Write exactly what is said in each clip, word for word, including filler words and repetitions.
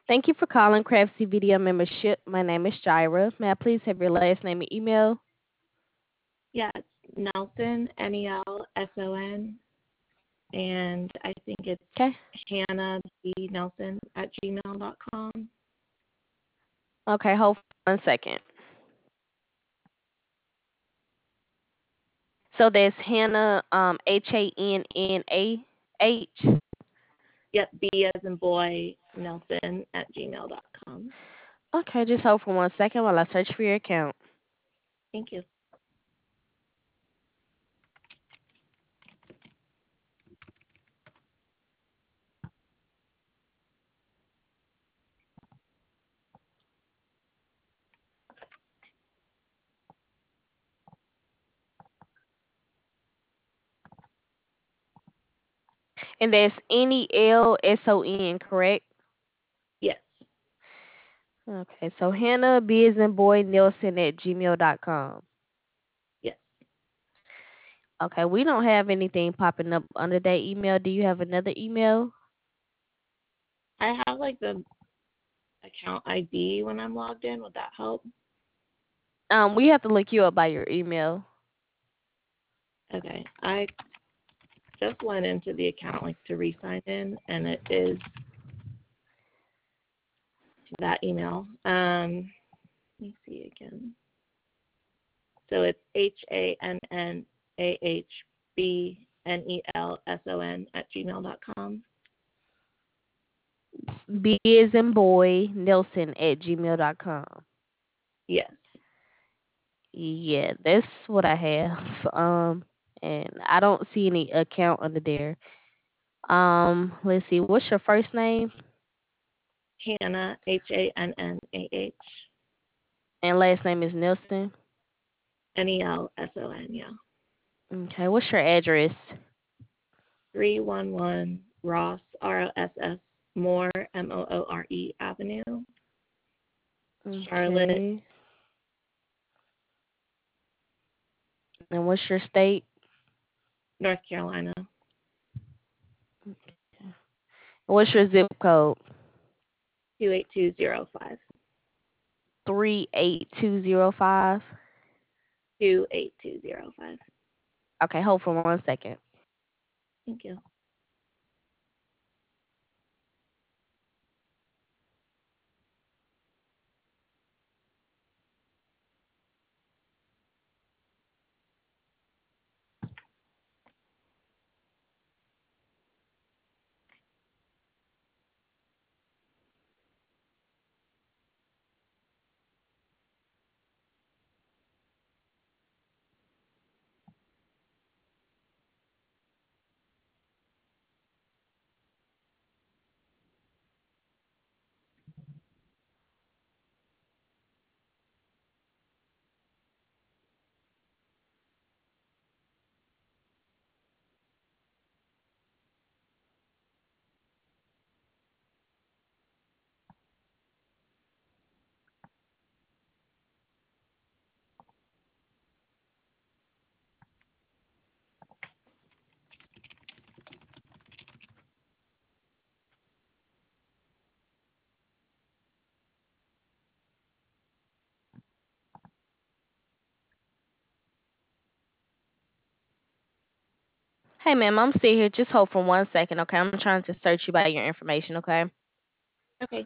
Thank you for calling Craftsy Video Membership. My name is Jira. May I please have your last name and email? Yeah, it's Nelson, N E L S O N, and I think it's Okay. Hannah B. Nelson at gmail dot com. Okay, hold for one second. So there's Hannah, um, H A N N A H. Yep, B as in boy, Nelson at gmail dot com. Okay, just hold for one second while I search for your account. Thank you. And there's N E L S O N, correct? Yes, Okay, so Hannah B as in boy Nelson at gmail dot com. yes. Okay, we don't have anything popping up under that email. Do you have another email? I have like the account I D when I'm logged in. Would that help? Um, we have to look you up by your email. Okay. I just went into the account like to re-sign in, and it is that email. Um, let me see again. So it's H A N N A H B N E L S O N at gmail dot com. B as in boy Nelson at gmail dot com. Yes. Yeah, that's what I have. Um, and I don't see any account under there. Um, let's see. What's your first name Hannah, H A N N A H and last name is Nelson? N E L S O N, yeah. Okay. What's your address? three one one Ross, R O S S, Moore, M O O R E Avenue, Charlotte, Okay. And what's your state? North Carolina, What's your zip code? two eight two zero five. Three eight two zero five. two eight two zero five. Okay. Hold for one second. Thank you. Hey, ma'am. I'm still here. Just hold for one second. Okay. I'm trying to search you by your information. Okay. Okay.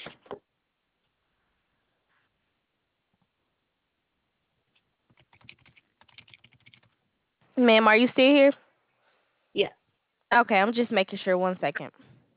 Ma'am, are you still here? Yes. Okay, I'm just making sure. One second.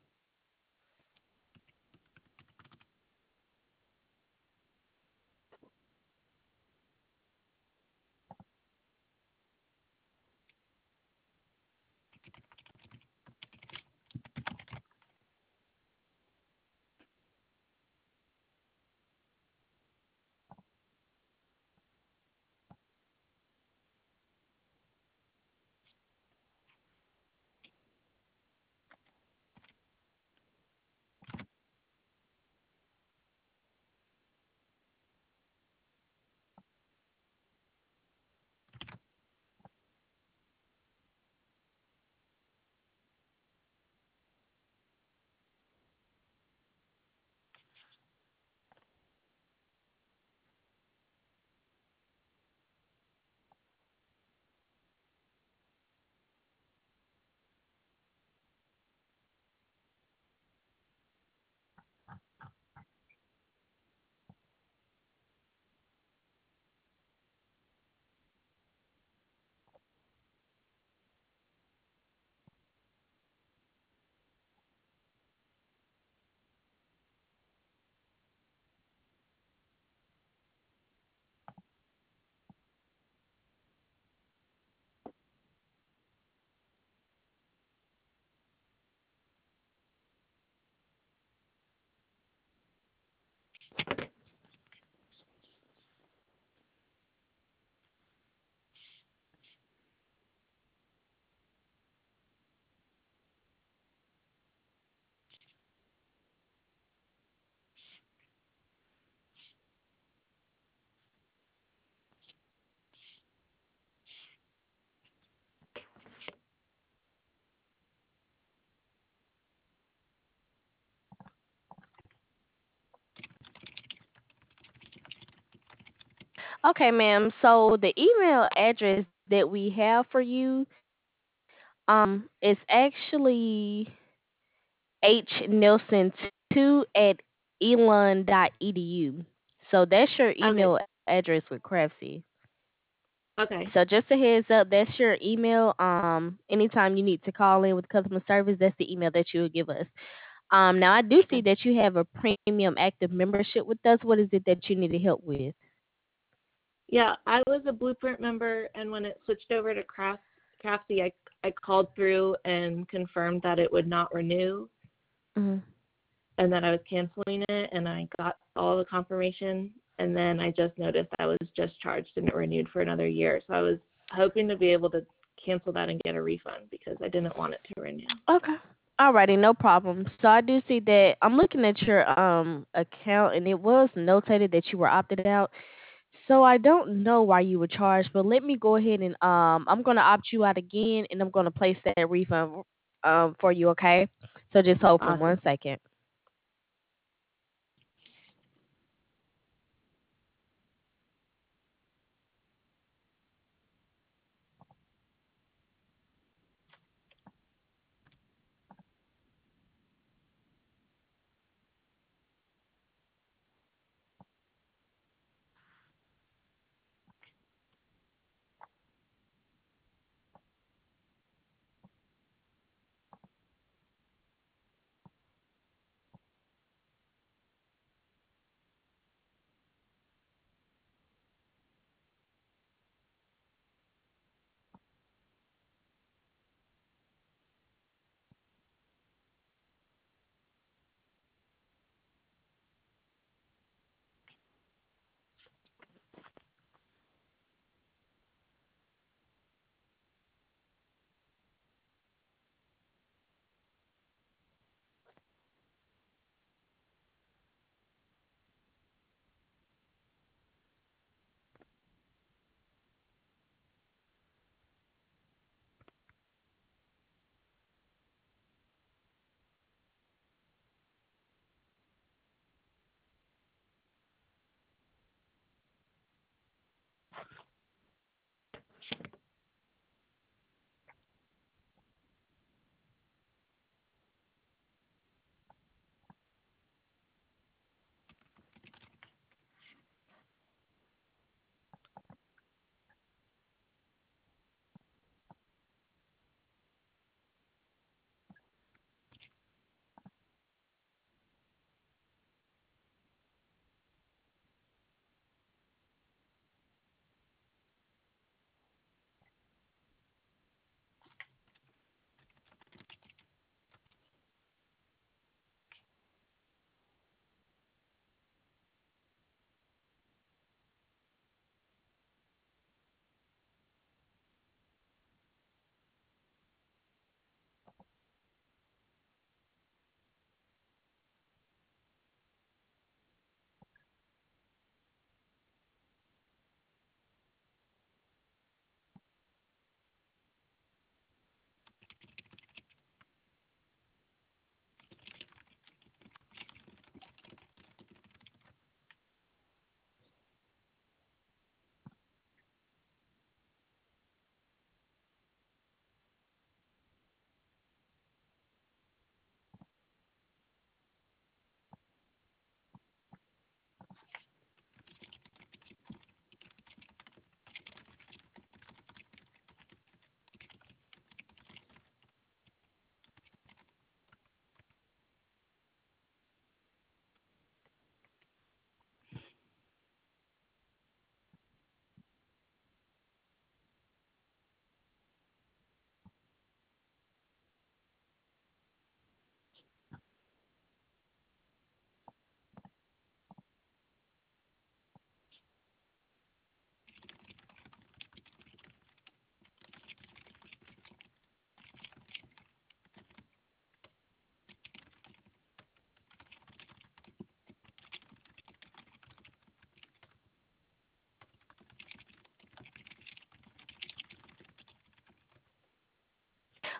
Okay, ma'am. So the email address that we have for you, um, is actually h nelson two at elon dot edu. So that's your Okay. email address with Craftsy. Okay. So just a heads up, that's your email. Um, anytime you need to call in with customer service, that's the email that you would give us. Um, now I do see Okay. that you have a premium active membership with us. What is it that you needed help with? Yeah, I was a Blueprint member, and when it switched over to Craft, Craftsy, I, I called through and confirmed that it would not renew Mhm. and that I was canceling it, and I got all the confirmation, and then I just noticed I was just charged and it renewed for another year. So I was hoping to be able to cancel that and get a refund because I didn't want it to renew. Okay. Alrighty, no problem. So I do see that I'm looking at your um account and it was notated that you were opted out. So I don't know why you were charged, but let me go ahead and um I'm gonna opt you out again and I'm gonna place that refund um for you, okay? So just hold for one Awesome. second.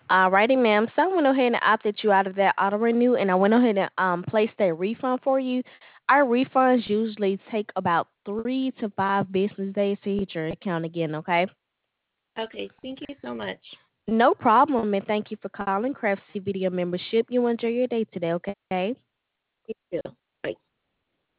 Alrighty, ma'am. So I went ahead and opted you out of that auto renew, and I went ahead and um placed that refund for you. Our refunds usually take about three to five business days to hit your account again. Okay. Okay, thank you so much. No problem, and thank you for calling Craftsy Video Membership. You enjoy your day today. Okay. You too.